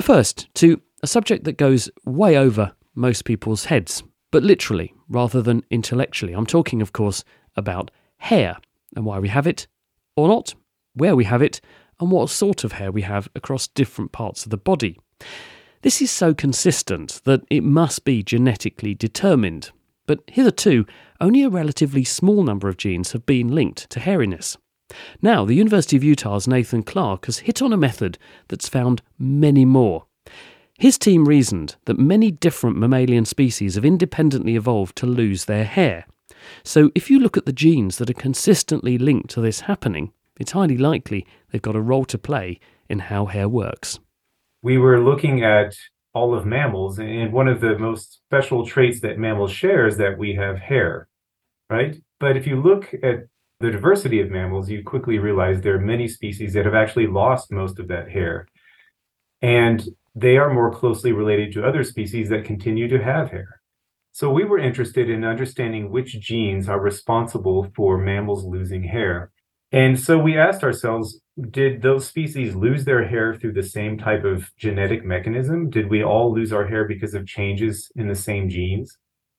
First, to a subject that goes way over most people's heads, but literally rather than intellectually. I'm talking, of course, about hair and why we have it or not, where we have it, and what sort of hair we have across different parts of the body. This is so consistent that it must be genetically determined, but hitherto only a relatively small number of genes have been linked to hairiness. Now, the University of Utah's Nathan Clark has hit on a method that's found many more. His team reasoned that many different mammalian species have independently evolved to lose their hair. So if you look at the genes that are consistently linked to this happening, it's highly likely they've got a role to play in how hair works. We were looking at all of mammals, and one of the most special traits that mammals share is that we have hair, right? But if you look at the diversity of mammals, you quickly realize there are many species that have actually lost most of that hair. And they are more closely related to other species that continue to have hair. So we were interested in understanding which genes are responsible for mammals losing hair. And so we asked ourselves, did those species lose their hair through the same type of genetic mechanism? Did we all lose our hair because of changes in the same genes?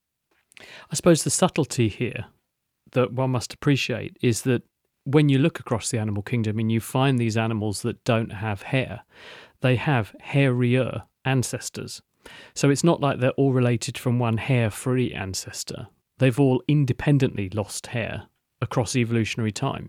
I suppose the subtlety here that one must appreciate is that when you look across the animal kingdom and you find these animals that don't have hair, they have hairier ancestors. So it's not like they're all related from one hair-free ancestor. They've all independently lost hair across evolutionary time.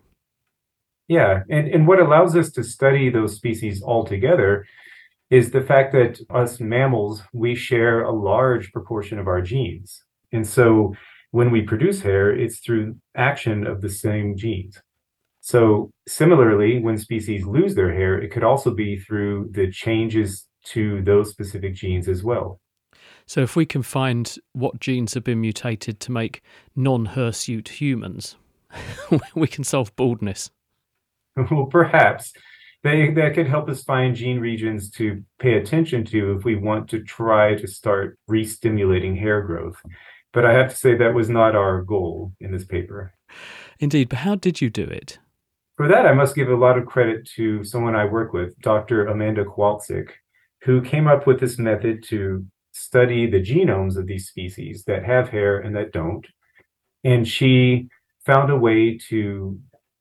Yeah, and what allows us to study those species all together is the fact that us mammals, we share a large proportion of our genes. And so when we produce hair, it's through action of the same genes. So similarly, when species lose their hair, it could also be through the changes to those specific genes as well. So if we can find what genes have been mutated to make non-hirsute humans, we can solve baldness. Well, perhaps that could help us find gene regions to pay attention to if we want to try to start re-stimulating hair growth. But I have to say that was not our goal in this paper. Indeed, but how did you do it? For that, I must give a lot of credit to someone I work with, Dr. Amanda Kowalczyk, who came up with this method to study the genomes of these species that have hair and that don't. And she found a way to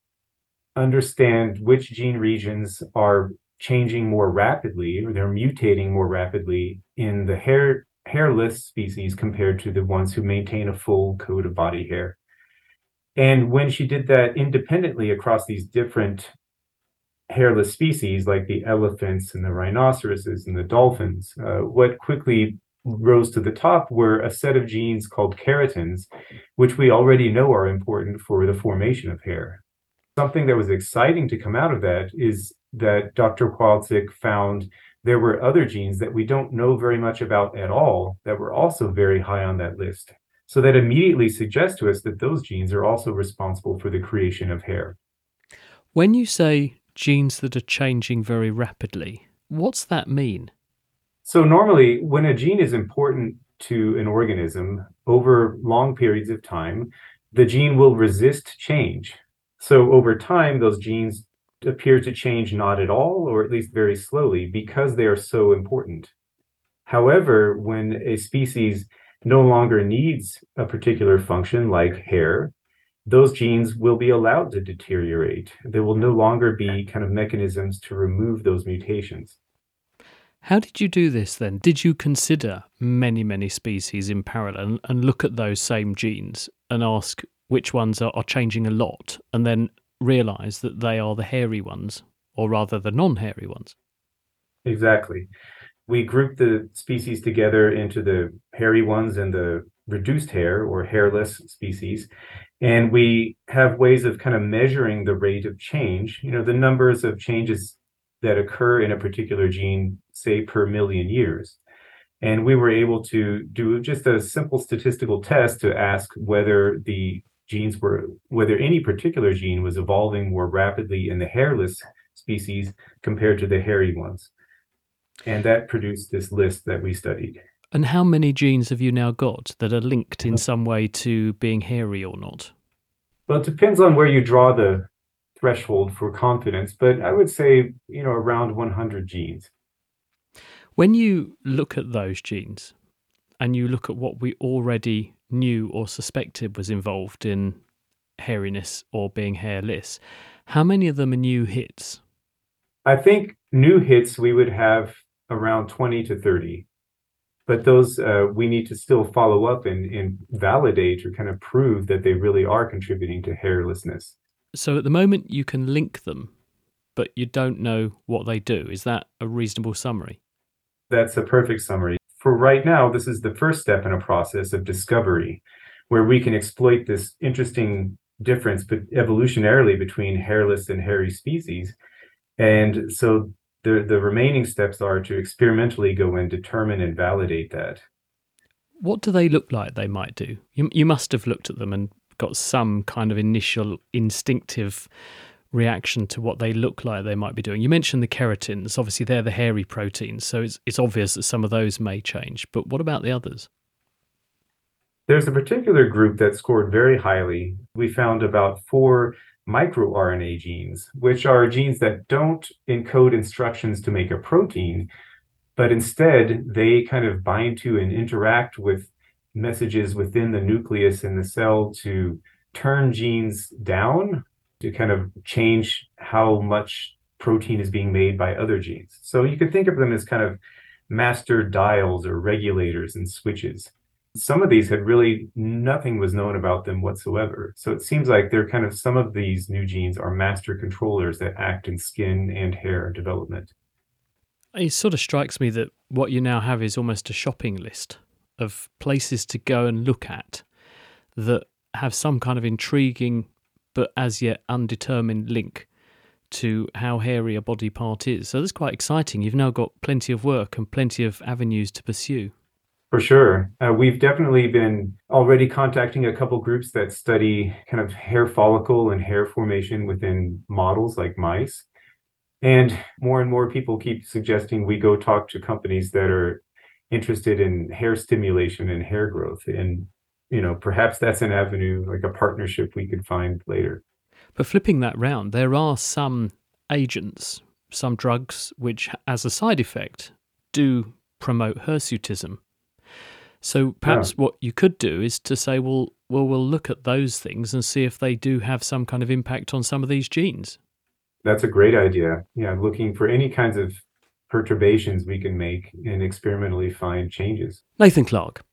understand which gene regions are changing more rapidly, or they're mutating more rapidly in the hairless species compared to the ones who maintain a full coat of body hair. And when she did that independently across these different hairless species, like the elephants and the rhinoceroses and the dolphins, what quickly rose to the top were a set of genes called keratins, which we already know are important for the formation of hair. Something that was exciting to come out of that is that Dr. Kowalczyk found there were other genes that we don't know very much about at all that were also very high on that list. So that immediately suggests to us that those genes are also responsible for the creation of hair. When you say genes that are changing very rapidly, what's that mean? So normally, when a gene is important to an organism over long periods of time, the gene will resist change. So over time, those genes appear to change not at all, or at least very slowly, because they are so important. However, when a species no longer needs a particular function like hair, those genes will be allowed to deteriorate. There will no longer be kind of mechanisms to remove those mutations. How did you do this then? Did you consider many, many species in parallel and look at those same genes and ask which ones are changing a lot and then realise that they are the hairy ones, or rather the non-hairy ones? Exactly. We grouped the species together into the hairy ones and the reduced hair or hairless species. And we have ways of kind of measuring the rate of change, the numbers of changes that occur in a particular gene, say per million years. And we were able to do just a simple statistical test to ask whether whether any particular gene was evolving more rapidly in the hairless species compared to the hairy ones. And that produced this list that we studied. And how many genes have you now got that are linked in some way to being hairy or not? Well, it depends on where you draw the threshold for confidence, but I would say, around 100 genes. When you look at those genes and you look at what we already knew or suspected was involved in hairiness or being hairless, how many of them are new hits? I think new hits we would have around 20 to 30, but those we need to still follow up and validate or kind of prove that they really are contributing to hairlessness. So at the moment you can link them, but you don't know what they do. Is that a reasonable summary? That's a perfect summary. For right now, this is the first step in a process of discovery where we can exploit this interesting difference evolutionarily between hairless and hairy species. And so the remaining steps are to experimentally go and determine and validate that. What do they look like they might do? You must have looked at them and got some kind of initial instinctive reaction to what they look like they might be doing. You mentioned the keratins. Obviously, they're the hairy proteins, so it's obvious that some of those may change. But what about the others? There's a particular group that scored very highly. We found about 4 microRNA genes, which are genes that don't encode instructions to make a protein, but instead they kind of bind to and interact with messages within the nucleus in the cell to turn genes down, to kind of change how much protein is being made by other genes. So you could think of them as kind of master dials or regulators and switches. Some of these had really nothing was known about them whatsoever. So it seems like they're kind of some of these new genes are master controllers that act in skin and hair development. It sort of strikes me that what you now have is almost a shopping list of places to go and look at that have some kind of intriguing but as yet undetermined link to how hairy a body part is. So that's quite exciting. You've now got plenty of work and plenty of avenues to pursue. For sure. We've definitely been already contacting a couple groups that study kind of hair follicle and hair formation within models like mice. And more people keep suggesting we go talk to companies that are interested in hair stimulation and hair growth. And, perhaps that's an avenue, like a partnership we could find later. But flipping that round, there are some agents, some drugs, which as a side effect do promote hirsutism. So perhaps what you could do is to say, well, we'll look at those things and see if they do have some kind of impact on some of these genes. That's a great idea. Yeah, looking for any kinds of perturbations we can make and experimentally find changes. Nathan Clark,